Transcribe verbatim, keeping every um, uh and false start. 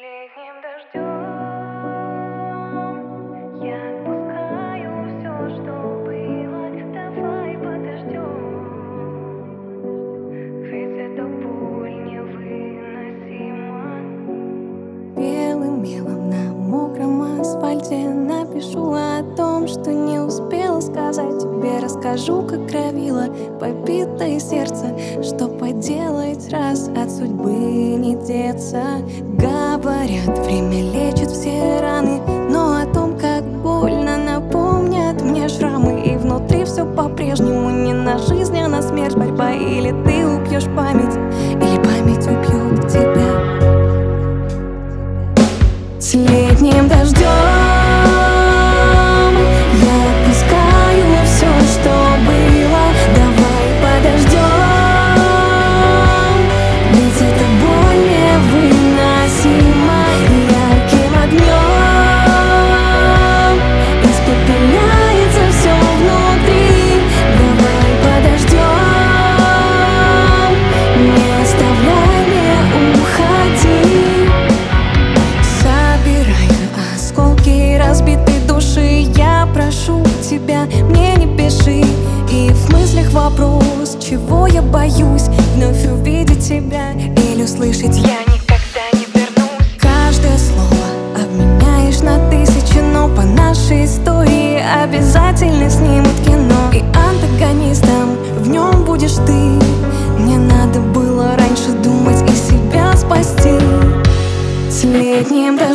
Летним дождем я отпускаю все, что было. Давай подождем, ведь эта боль невыносима. Белым мелом на мокром асфальте напишу о том, что не успела сказать тебе. Расскажу, как кровило побитое сердце, что поделать, раз от судьбы не деться. Говорят, время лечит все раны, но о том, как больно, напомнят мне шрамы. И внутри все по-прежнему не на жизнь, а на смерть борьба. Или ты убьешь память, или память убьет тебя. С летним дождем я отпускаю все, что было. Давай подождем, ведь эта боль невыносима. Ярким огнем испепеляется все внутри. Давай подождем, не оставляй, не уходи. Осколки разбитой души, я прошу тебя, мне не пиши. И в мыслях вопрос, чего я боюсь: вновь увидеть тебя или услышать я никогда не вернусь. Каждое слово обменяешь на тысячи, но по нашей истории обязательно снимут кино. И антагонистом в нем будешь ты. Мне надо было раньше думать и себя спасти. С летним дождем